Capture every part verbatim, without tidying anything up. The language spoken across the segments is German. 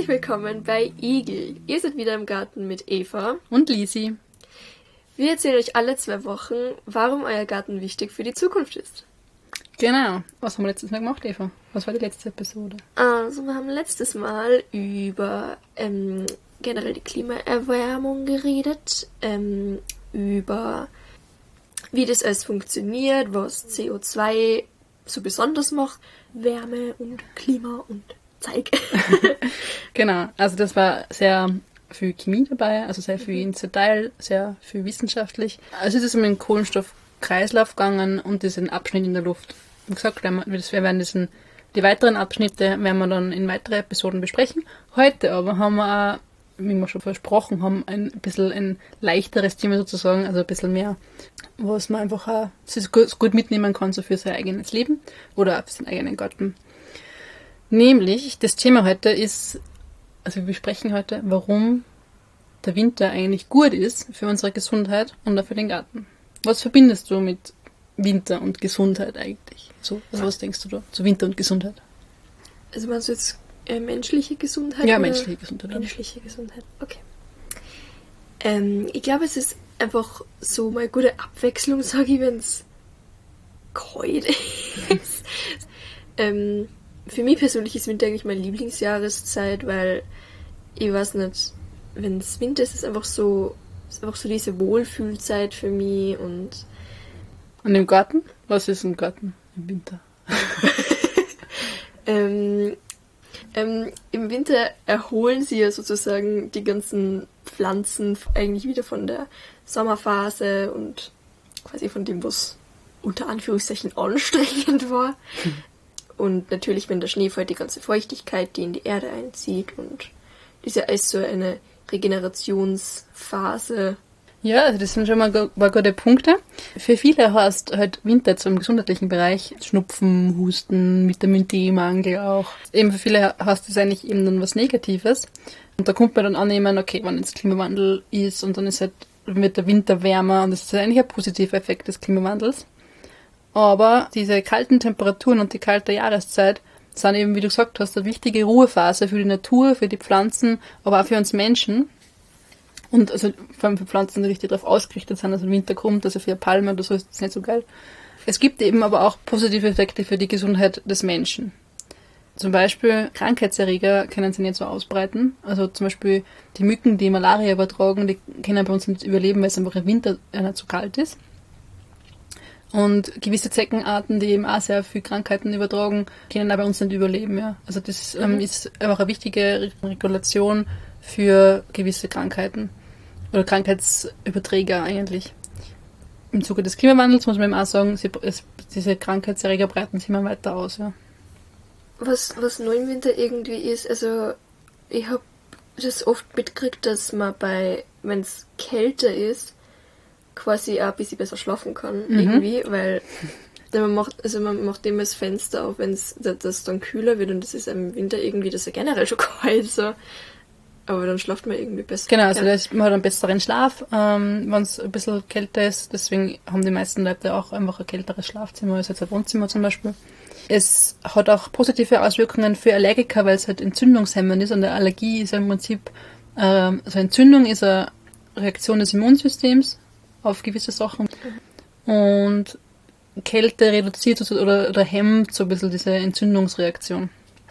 Herzlich willkommen bei Igel. Ihr seid wieder im Garten mit Eva und Lisi. Wir erzählen euch alle zwei Wochen, warum euer Garten wichtig für die Zukunft ist. Genau. Was haben wir letztes Mal gemacht, Eva? Was war die letzte Episode? Also wir haben letztes Mal über ähm, generell die Klimaerwärmung geredet, ähm, über wie das alles funktioniert, was C O zwei so besonders macht, Wärme und Klima und Zeig. Genau, also das war sehr viel Chemie dabei, also sehr viel ins Detail, sehr viel wissenschaftlich. Also es ist um den Kohlenstoffkreislauf gegangen und diesen Abschnitt in der Luft. Wie gesagt, wir werden diesen, die weiteren Abschnitte werden wir dann in weiteren Episoden besprechen. Heute aber haben wir auch, wie wir schon versprochen haben, ein bisschen ein leichteres Thema sozusagen, also ein bisschen mehr, was man einfach auch gut mitnehmen kann, so für sein eigenes Leben oder auch für seinen eigenen Garten. Nämlich, das Thema heute ist, also wir besprechen heute, warum der Winter eigentlich gut ist für unsere Gesundheit und auch für den Garten. Was verbindest du mit Winter und Gesundheit eigentlich? So, also was denkst du da zu Winter und Gesundheit? Also meinst du jetzt äh, menschliche Gesundheit? Ja, oder? menschliche Gesundheit. Menschliche Gesundheit, okay. Ähm, ich glaube, es ist einfach so mal gute Abwechslung, sage ich, wenn es kalt ist. ähm, Für mich persönlich ist Winter eigentlich meine Lieblingsjahreszeit, weil ich weiß nicht, wenn es Winter ist, ist es einfach so, ist einfach so diese Wohlfühlzeit für mich und und im Garten? Was ist im Garten im Winter? ähm, ähm, Im Winter erholen sie ja sozusagen die ganzen Pflanzen eigentlich wieder von der Sommerphase und quasi von dem, was unter Anführungszeichen anstrengend war. Hm. Und natürlich, wenn der Schnee fällt, die ganze Feuchtigkeit, die in die Erde einzieht. Und das ist ja alles so eine Regenerationsphase. Ja, also das sind schon mal go- mal gute Punkte. Für viele heißt halt Winter zum gesundheitlichen Bereich Schnupfen, Husten, Vitamin D-Mangel auch. Eben für viele heißt das eigentlich eben dann was Negatives. Und da kommt man dann annehmen, okay, wenn jetzt Klimawandel ist und dann ist halt, wird der Winter wärmer und das ist eigentlich ein positiver Effekt des Klimawandels. Aber diese kalten Temperaturen und die kalte Jahreszeit sind eben, wie du gesagt hast, eine wichtige Ruhephase für die Natur, für die Pflanzen, aber auch für uns Menschen. Und also vor allem für Pflanzen, die richtig darauf ausgerichtet sind, also im Winter kommt, also für Palmen oder so ist das nicht so geil. Es gibt eben aber auch positive Effekte für die Gesundheit des Menschen. Zum Beispiel Krankheitserreger können sich nicht so ausbreiten. Also zum Beispiel die Mücken, die Malaria übertragen, die können bei uns nicht überleben, weil es einfach im Winter nicht so kalt ist. Und gewisse Zeckenarten, die eben auch sehr viel Krankheiten übertragen, können auch bei uns nicht überleben. Ja. Also das ähm, ist einfach eine wichtige Regulation für gewisse Krankheiten oder Krankheitsüberträger eigentlich. Im Zuge des Klimawandels muss man eben auch sagen, sie, es, diese Krankheitserreger breiten sich immer weiter aus. Ja. Was, was neu im Winter irgendwie ist, also ich habe das oft mitgekriegt, dass man bei, wenn es kälter ist, quasi auch ein bisschen besser schlafen kann, mhm. irgendwie, weil man macht, also man macht immer das Fenster auf, wenn es das dann kühler wird und das ist im Winter irgendwie, das ist ja generell schon kalt, so. Aber dann schlaft man irgendwie besser. Genau, also das, man hat einen besseren Schlaf, ähm, wenn es ein bisschen kälter ist, deswegen haben die meisten Leute auch einfach ein kälteres Schlafzimmer als jetzt ein Wohnzimmer zum Beispiel. Es hat auch positive Auswirkungen für Allergiker, weil es halt entzündungshemmend ist und eine Allergie ist ja im Prinzip, ähm, also Entzündung ist eine Reaktion des Immunsystems auf gewisse Sachen. Und Kälte reduziert oder, oder hemmt so ein bisschen diese Entzündungsreaktion.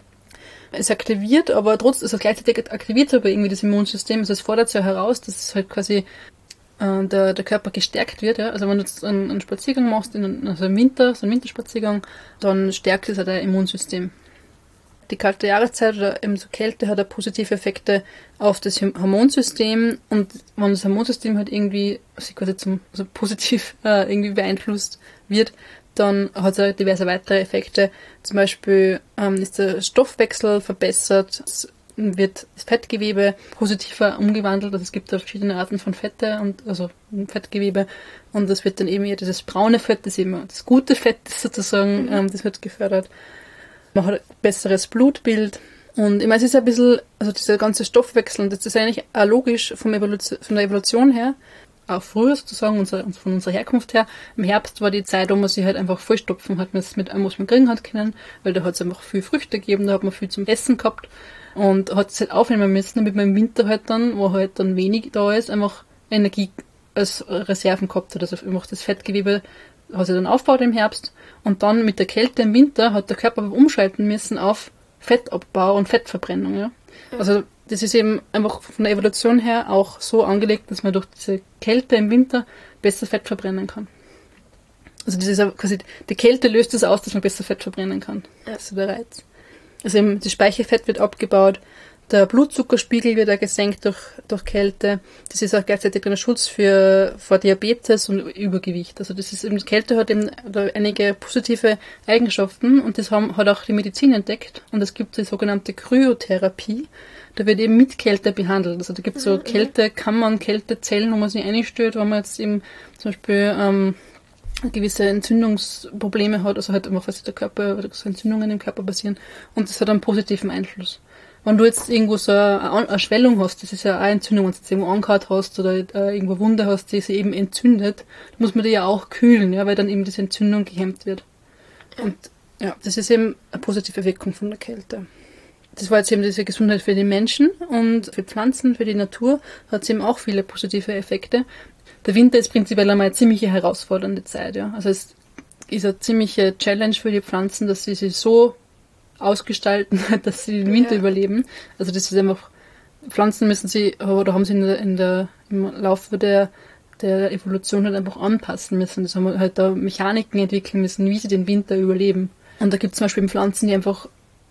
Es aktiviert aber trotzdem, also gleichzeitig aktiviert es aber irgendwie das Immunsystem, also es fordert es ja heraus, dass es halt quasi äh, der, der Körper gestärkt wird. Ja? Also wenn du jetzt einen, einen Spaziergang machst, in, also im Winter, so einen Winterspaziergang, dann stärkt es halt dein Immunsystem. Die kalte Jahreszeit oder eben so Kälte hat auch positive Effekte auf das Hormonsystem und wenn das Hormonsystem halt irgendwie also quasi zum, also positiv äh, irgendwie beeinflusst wird, dann hat es auch diverse weitere Effekte. Zum Beispiel ähm, ist der Stoffwechsel verbessert, es wird das Fettgewebe positiver umgewandelt, also es gibt da verschiedene Arten von Fette und also Fettgewebe und das wird dann eben eher dieses braune Fett, das eben das gute Fett ist sozusagen, ähm, das wird gefördert. Man hat ein besseres Blutbild und ich meine, es ist ein bisschen, also dieser ganze Stoffwechsel und das ist eigentlich auch logisch vom Evolution, von der Evolution her, auch früher sozusagen, unser, von unserer Herkunft her. Im Herbst war die Zeit, wo man sich halt einfach vollstopfen hat, mit allem, was man kriegen hat können, weil da hat es einfach viel Früchte gegeben, da hat man viel zum Essen gehabt Und hat es halt aufnehmen müssen, damit man im Winter halt dann, wo halt dann wenig da ist, einfach Energie als Reserven gehabt hat. Also einfach das Fettgewebe hat sich dann aufgebaut im Herbst und dann mit der Kälte im Winter hat der Körper umschalten müssen auf Fettabbau und Fettverbrennung. Ja? Ja. Also das ist eben einfach von der Evolution her auch so angelegt, dass man durch diese Kälte im Winter besser Fett verbrennen kann. Also das ist ja quasi, die Kälte löst es aus, dass man besser Fett verbrennen kann. Ja. Das ist der Reiz. Also eben das Speicherfett wird abgebaut, der Blutzuckerspiegel wird auch gesenkt durch, durch Kälte. Das ist auch gleichzeitig ein Schutz für, vor Diabetes und Übergewicht. Also das ist eben, Kälte hat eben einige positive Eigenschaften und das haben, hat auch die Medizin entdeckt. Und es gibt die sogenannte Kryotherapie. Da wird eben mit Kälte behandelt. Also da gibt es so Kältekammern, Kältezellen, wo man sich einstellt, wo man jetzt eben zum Beispiel ähm, gewisse Entzündungsprobleme hat, also halt einfach, was der Körper, oder so Entzündungen im Körper passieren. Und das hat einen positiven Einfluss. Wenn du jetzt irgendwo so eine, eine Schwellung hast, das ist ja auch eine Entzündung, wenn du jetzt irgendwo angehauen hast oder äh, irgendwo Wunde hast, die sich eben entzündet, dann muss man die ja auch kühlen, ja, weil dann eben diese Entzündung gehemmt wird. Und ja, das ist eben eine positive Wirkung von der Kälte. Das war jetzt eben diese Gesundheit für die Menschen und für Pflanzen, für die Natur hat es eben auch viele positive Effekte. Der Winter ist prinzipiell einmal eine ziemlich herausfordernde Zeit, ja. Also es ist eine ziemliche Challenge für die Pflanzen, dass sie sich so ausgestalten, dass sie den Winter ja. überleben. Also das ist einfach, Pflanzen müssen sie, oder haben sie in der, in der, im Laufe der, der Evolution halt einfach anpassen müssen. Das haben wir halt da Mechaniken entwickeln müssen, wie sie den Winter überleben. Und da gibt es zum Beispiel Pflanzen, die einfach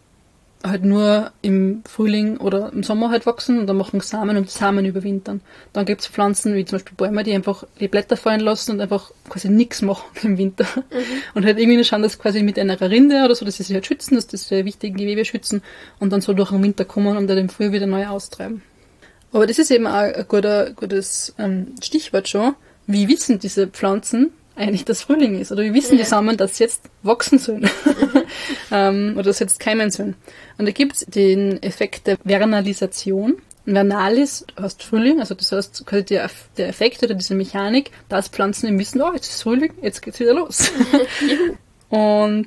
halt nur im Frühling oder im Sommer halt wachsen und dann machen Samen und die Samen überwintern. Dann gibt es Pflanzen wie zum Beispiel Bäume, die einfach die Blätter fallen lassen und einfach quasi nichts machen im Winter. Mhm. Und halt irgendwie schauen, dass quasi mit einer Rinde oder so, dass sie sich halt schützen, dass das die wichtigen Gewebe schützen und dann so durch den Winter kommen und dann im Frühjahr wieder neu austreiben. Aber das ist eben auch ein guter, gutes ähm, Stichwort schon. Wie wissen diese Pflanzen eigentlich, dass Frühling ist? Oder wie wissen ja. die Samen, dass sie jetzt wachsen sollen? Mhm. ähm, oder dass sie jetzt keimen sollen? Und da gibt es den Effekt der Vernalisation. Vernalis heißt Frühling, also das heißt quasi der, der Effekt oder diese Mechanik, dass Pflanzen eben wissen, oh, jetzt ist Frühling, jetzt geht's wieder los. Und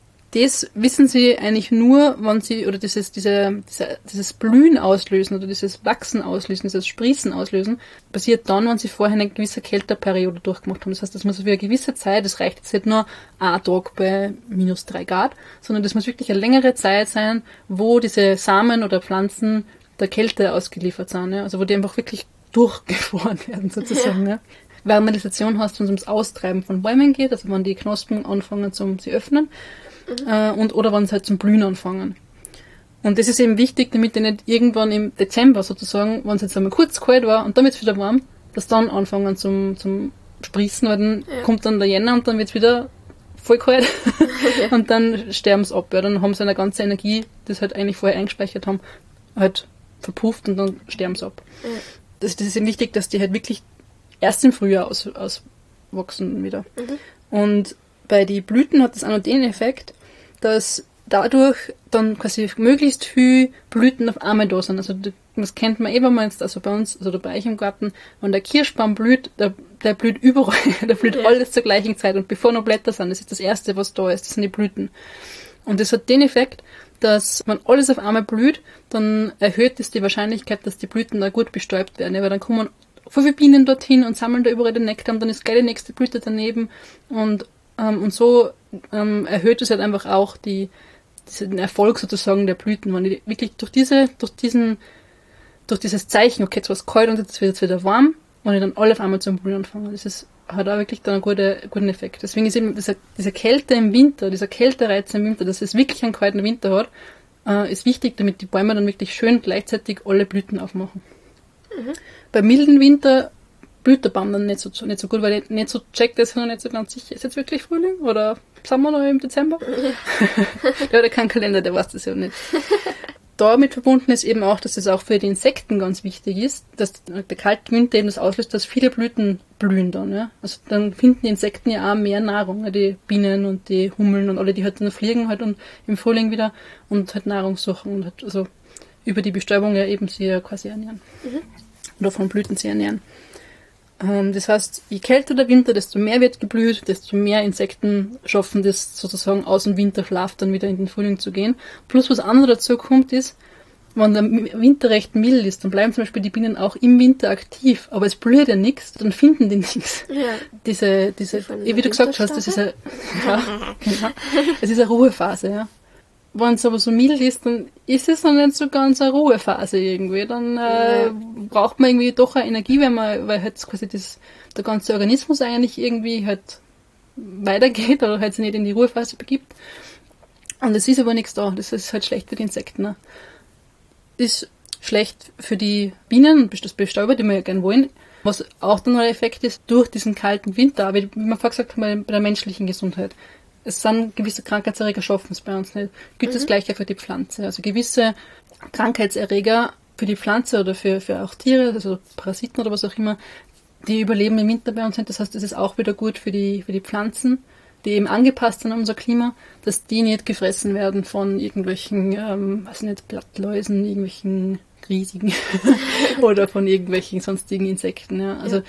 das wissen sie eigentlich nur, wenn sie, oder dieses, diese, diese, dieses Blühen auslösen oder dieses Wachsen auslösen, dieses Sprießen auslösen, passiert dann, wenn sie vorher eine gewisse Kälteperiode durchgemacht haben. Das heißt, das muss für eine gewisse Zeit, das reicht jetzt nicht nur ein Tag bei minus drei Grad, sondern das muss wirklich eine längere Zeit sein, wo diese Samen oder Pflanzen der Kälte ausgeliefert sind, ja? Also wo die einfach wirklich durchgefroren werden, sozusagen. Ja. Ja. Vernalisation heißt, wenn es ums Austreiben von Bäumen geht, also wenn die Knospen anfangen zum sie öffnen, mhm. und oder wenn sie halt zum Blühen anfangen. Und das ist eben wichtig, damit die nicht irgendwann im Dezember sozusagen, wenn es jetzt einmal kurz kalt war und dann wird es wieder warm, dass dann anfangen zum, zum Sprießen, weil dann ja. kommt dann der Jänner und dann wird es wieder voll kalt ja. und dann sterben sie ab. Ja. Dann haben sie eine ganze Energie, die sie halt eigentlich vorher eingespeichert haben, halt verpufft und dann sterben sie ab. Ja. Das, das ist eben wichtig, dass die halt wirklich erst im Frühjahr aus, auswachsen wieder. Mhm. Und bei den Blüten hat das auch noch den Effekt, dass dadurch dann quasi möglichst viel Blüten auf einmal da sind. Also das kennt man eh, wenn man jetzt, also bei uns, also bei euch im Garten, wenn der Kirschbaum blüht, der, der blüht überall, der blüht ja. alles zur gleichen Zeit und bevor noch Blätter sind, das ist das Erste, was da ist, das sind die Blüten. Und das hat den Effekt, dass wenn alles auf einmal blüht, dann erhöht es die Wahrscheinlichkeit, dass die Blüten da gut bestäubt werden, weil dann kommen voll viele Bienen dorthin und sammeln da überall den Nektar und dann ist gleich die nächste Blüte daneben und ähm, und so ähm, erhöht es halt einfach auch die, den Erfolg sozusagen der Blüten, wenn die wirklich durch diese, durch diesen, durch dieses Zeichen, okay, jetzt war es kalt und jetzt wird es wieder warm, wenn die dann alle auf einmal zum Blühen anfangen. Das ist, hat auch wirklich dann einen guten, guten Effekt. Deswegen ist eben dieser, diese Kälte im Winter, dieser Kältereiz im Winter, dass es wirklich einen kalten Winter hat, äh, ist wichtig, damit die Bäume dann wirklich schön gleichzeitig alle Blüten aufmachen. Mhm. Beim milden Winter blüht der Baum dann nicht so, nicht so gut, weil ich nicht so checkt, ist noch nicht so ganz sicher, ist jetzt wirklich Frühling oder sind wir noch im Dezember? Ja. Der hat keinen Kalender, der weiß das ja nicht. Damit verbunden ist eben auch, dass es auch für die Insekten ganz wichtig ist, dass der kalte Winter eben das auslöst, dass viele Blüten blühen dann. Ja? Also dann finden die Insekten ja auch mehr Nahrung, ja? Die Bienen und die Hummeln und alle, die halt dann fliegen halt und im Frühling wieder und halt Nahrung suchen und halt also über die Bestäubung ja eben sie ja quasi ernähren. Mhm. Oder von Blüten sie ernähren. Ähm, das heißt, je kälter der Winter, desto mehr wird geblüht, desto mehr Insekten schaffen das sozusagen aus dem Winterschlaf dann wieder in den Frühling zu gehen. Plus was anderes dazu kommt ist, wenn der Winter recht mild ist, dann bleiben zum Beispiel die Bienen auch im Winter aktiv, aber es blüht ja nichts, dann finden die nichts. Ja. Diese, diese, wie du gesagt hast, das ist eine, ja, genau, es ist eine Ruhephase, ja. Wenn es aber so mild ist, dann ist es noch nicht so ganz eine Ruhephase irgendwie. Dann äh, ja. braucht man irgendwie doch eine Energie, weil man, weil halt quasi das, der ganze Organismus eigentlich irgendwie halt weitergeht oder halt sich nicht in die Ruhephase begibt. Und es ist aber nichts da. Das ist halt schlecht für die Insekten. Ne? Ist schlecht für die Bienen und das Bestäuber, die wir ja gerne wollen. Was auch dann noch ein Effekt ist, durch diesen kalten Winter, wie wir vorher gesagt haben, bei der menschlichen Gesundheit. Es sind gewisse Krankheitserreger, schaffen es bei uns nicht. Gilt mhm. das gleiche für die Pflanze. Also gewisse Krankheitserreger für die Pflanze oder für, für auch Tiere, also Parasiten oder was auch immer, die überleben im Winter bei uns sind. Das heißt, es ist auch wieder gut für die, für die Pflanzen, die eben angepasst sind an unser Klima, dass die nicht gefressen werden von irgendwelchen, ähm, weiß nicht, Blattläusen, irgendwelchen riesigen oder von irgendwelchen sonstigen Insekten. Ja. Also ja.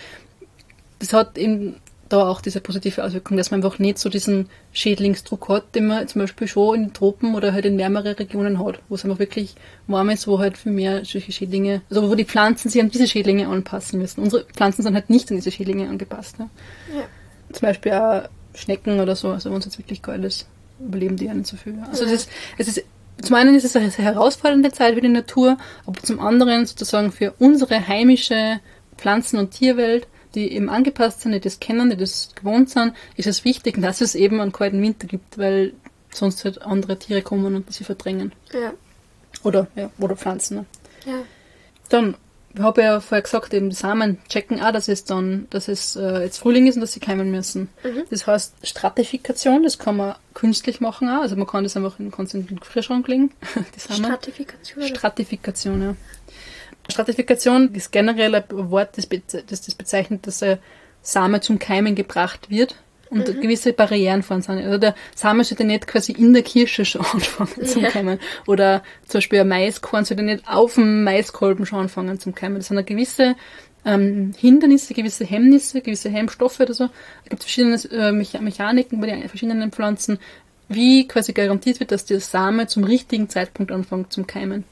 das hat eben da auch diese positive Auswirkung, dass man einfach nicht so diesen Schädlingsdruck hat, den man zum Beispiel schon in den Tropen oder halt in wärmere Regionen hat, wo es einfach wirklich warm ist, wo halt viel mehr solche Schädlinge, also wo die Pflanzen sich an diese Schädlinge anpassen müssen. Unsere Pflanzen sind halt nicht an diese Schädlinge angepasst. Ja. Ja. Zum Beispiel auch Schnecken oder so, also wenn es jetzt wirklich geil ist, überleben die ja nicht so viel. Also ja. das ist, es ist, zum einen ist es eine sehr herausfordernde Zeit für die Natur, aber zum anderen sozusagen für unsere heimische Pflanzen- und Tierwelt, die eben angepasst sind, die das kennen, die das gewohnt sind, ist es wichtig, dass es eben einen kalten Winter gibt, weil sonst halt andere Tiere kommen und sie verdrängen. Ja. Oder, ja, oder Pflanzen. Ne? Ja. Dann, ich habe ja vorher gesagt, eben die Samen checken auch, dass es dann, dass es äh, jetzt Frühling ist und dass sie keimen müssen. Mhm. Das heißt Stratifikation, das kann man künstlich machen auch, also man kann das einfach in, in den Gefrierschrank legen. Die Samen. Stratifikation? Stratifikation, ja. Stratifikation ist generell ein Wort, das, be- das, das bezeichnet, dass ein Same zum Keimen gebracht wird und mhm. gewisse Barrieren von sind. Also der Same sollte nicht quasi in der Kirsche schon anfangen zum ja. Keimen. Oder zum Beispiel ein Maiskorn sollte nicht auf dem Maiskolben schon anfangen zum Keimen. Das sind eine gewisse ähm, Hindernisse, gewisse Hemmnisse, gewisse Hemmstoffe oder so. Es gibt verschiedene äh, Mecha- Mechaniken bei den verschiedenen Pflanzen, wie quasi garantiert wird, dass der Same zum richtigen Zeitpunkt anfängt zum Keimen.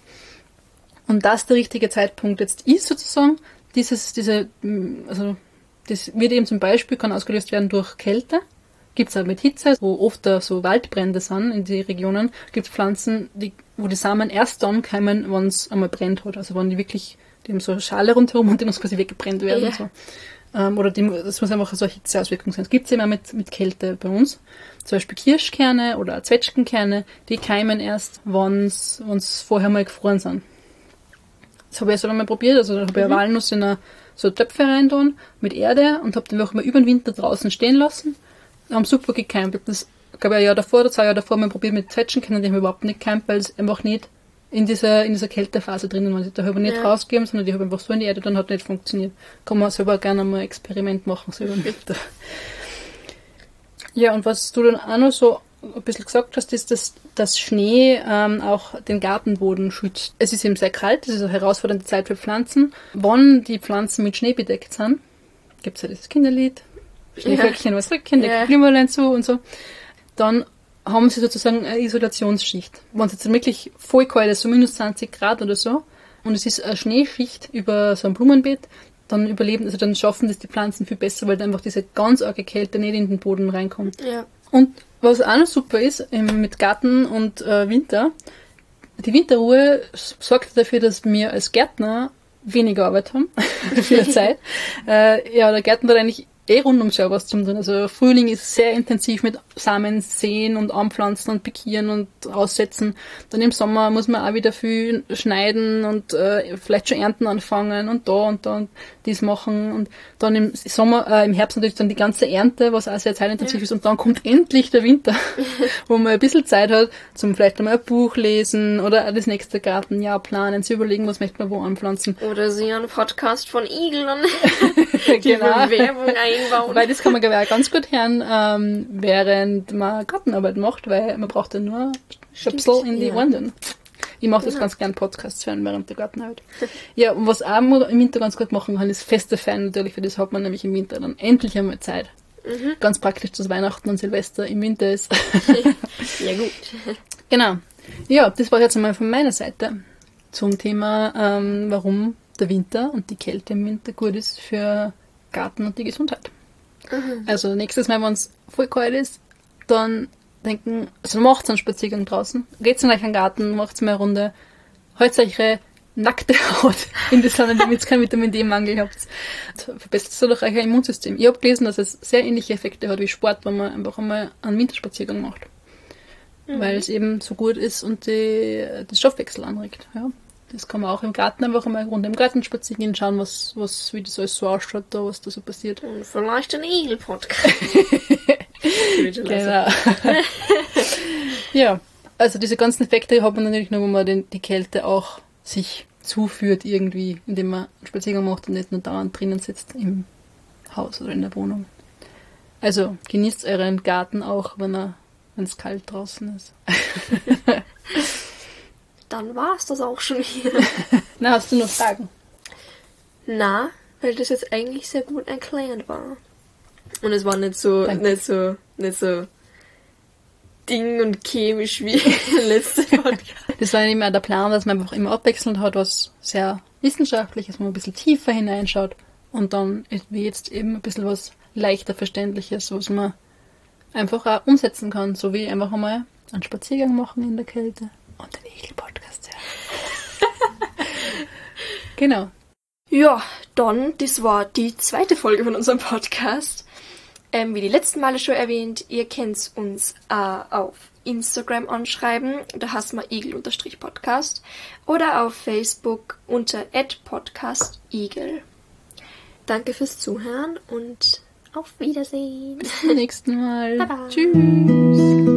Und dass der richtige Zeitpunkt jetzt ist, sozusagen, dieses, diese, also, das wird eben zum Beispiel, kann ausgelöst werden durch Kälte. Gibt es auch mit Hitze, wo oft da so Waldbrände sind in die Regionen, gibt es Pflanzen, die, wo die Samen erst dann keimen, wenn es einmal brennt hat. Also wenn die wirklich, die haben so eine Schale rundherum und die muss quasi weggebrennt werden. Ja. Und so. Ähm, oder die, das muss einfach so eine Hitzeauswirkung sein. Das gibt es eben auch mit, mit Kälte bei uns. Zum Beispiel Kirschkerne oder Zwetschgenkerne, die keimen erst, wenn es vorher mal gefroren sind. Das habe ich jetzt einmal probiert, also da habe ich mhm. eine Walnuss in eine, so Töpfe rein mit Erde und habe den einfach mal über den Winter draußen stehen lassen. Die haben super gekeimt. Das glaube ich ein Jahr davor oder zwei Jahre davor mal probiert mit Zwetschgenkernen, die haben überhaupt nicht gekeimt, weil es einfach nicht in dieser, in dieser Kältephase drinnen waren. Da habe ich nicht ja. rausgegeben, sondern die habe ich einfach so in die Erde, dann hat nicht funktioniert. Kann man selber gerne mal ein Experiment machen, so über den Winter. Ja, und was du dann auch noch so ein bisschen gesagt hast, ist, dass, dass Schnee ähm, auch den Gartenboden schützt. Es ist eben sehr kalt, es ist eine herausfordernde Zeit für Pflanzen. Wenn die Pflanzen mit Schnee bedeckt sind, gibt es ja dieses Kinderlied, Schneeflöckchen, ja. was Rückchen, deckt ja. Glümmerlein zu und so, dann haben sie sozusagen eine Isolationsschicht. Wenn es jetzt wirklich voll kalt ist, so minus zwanzig Grad oder so, und es ist eine Schneeschicht über so ein Blumenbeet, dann überleben, also dann schaffen das die Pflanzen viel besser, weil dann einfach diese ganz arge Kälte nicht in den Boden reinkommt. Ja. Und was auch noch super ist, mit Garten und äh, Winter, die Winterruhe sorgt dafür, dass wir als Gärtner weniger Arbeit haben für die Zeit. Äh, ja, der Gärtner hat eigentlich eh rund ums Jahr was zum tun. Also Frühling ist sehr intensiv mit Samen säen und anpflanzen und pikieren und aussetzen. Dann im Sommer muss man auch wieder viel schneiden und äh, vielleicht schon ernten anfangen und da und da und dies machen. Und dann im Sommer, äh, im Herbst natürlich dann die ganze Ernte, was auch sehr zeitintensiv ja. ist. Und dann kommt endlich der Winter, wo man ein bisschen Zeit hat, zum vielleicht einmal ein Buch lesen oder auch das nächste Gartenjahr planen, zu überlegen, was möchte man wo anpflanzen. Oder sie einen Podcast von Igeln die genau. Bewerbung ein. Weil das kann man, glaube ich, auch ganz gut hören, ähm, während man Gartenarbeit macht, weil man braucht ja nur Stöpsel in die ja. Ohren. Ich mache das genau. ganz gern Podcasts hören während der Gartenarbeit. Ja, und was auch im Winter ganz gut machen kann, ist Feste feiern natürlich, für das hat man nämlich im Winter dann endlich einmal Zeit. Mhm. Ganz praktisch, dass Weihnachten und Silvester im Winter ist. Ja, gut. Genau. Ja, das war jetzt einmal von meiner Seite. zum Thema, ähm, warum der Winter und die Kälte im Winter gut ist für Garten und die Gesundheit. Mhm. Also nächstes Mal, wenn es voll kalt ist, dann denken, also macht einen Spaziergang draußen, geht in euch einen Garten, macht mal eine Runde, haltet euch eure nackte Haut in die Sonne, damit ihr keinen Vitamin D-Mangel habt. Verbessert es dadurch euer Immunsystem. Ich habe gelesen, dass es sehr ähnliche Effekte hat wie Sport, wenn man einfach einmal einen Winterspaziergang macht. Mhm. Weil es eben so gut ist und die, den Stoffwechsel anregt. Ja. Das kann man auch im Garten einfach einmal rund im Garten spazieren gehen, schauen, was, was, wie das alles so ausschaut, da, was da so passiert. Und vielleicht ein Igel-Podcast. Genau. Ja, also diese ganzen Effekte hat man natürlich nur, wenn man den, die Kälte auch sich zuführt irgendwie, indem man einen Spaziergang macht und nicht nur dauernd drinnen sitzt im Haus oder in der Wohnung. Also genießt euren Garten auch, wenn er, wenn es kalt draußen ist. Dann war's das auch schon hier. Na, hast du noch Fragen? Na, weil das jetzt eigentlich sehr gut erklärt war. Und es war nicht so, Danke. nicht so, nicht so ding und chemisch wie letzte Podcast. Das war immer der Plan, dass man einfach immer abwechselnd hat, was sehr Wissenschaftliches, wo man ein bisschen tiefer hineinschaut und dann wie jetzt eben ein bisschen was leichter Verständliches, was man einfach auch umsetzen kann, so wie einfach einmal einen Spaziergang machen in der Kälte und den Igel-Podcast hören. Genau. Ja, dann, das war die zweite Folge von unserem Podcast. Ähm, wie die letzten Male schon erwähnt, ihr könnt uns äh, auf Instagram anschreiben, da heißt man igel-podcast oder auf Facebook unter at podcastigel. Danke fürs Zuhören und auf Wiedersehen. Bis zum nächsten Mal. Bye bye. Tschüss.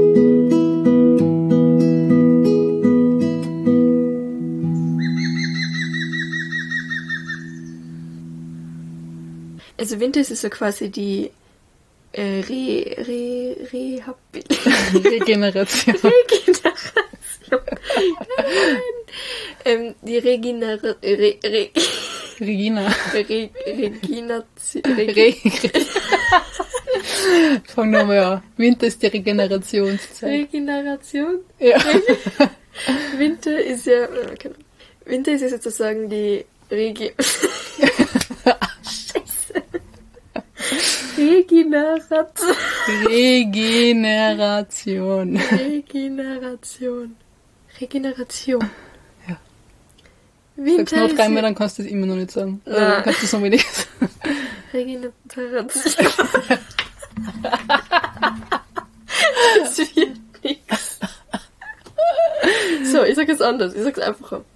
Also Winter ist ja quasi die äh, Re, Re, Rehabil- Regeneration. Regeneration. ähm, die Regeneration. Re, Re, Regina. Re, Regeneration. Re Re, Fang nochmal an. Winter ist die Regenerationszeit. Regeneration. Ja. Winter ist ja. Okay. Winter ist ja sozusagen die Rege. Scheiße. Regeneration. Regeneration. Regeneration. Regeneration. Ja. Winter Sag's noch ist dreimal, ja- dann kannst du es immer noch nicht sagen. Nein. Dann kannst du so wenig sagen. Regeneration. Das wird nix. So, ich sag es anders. Ich sag's einfacher.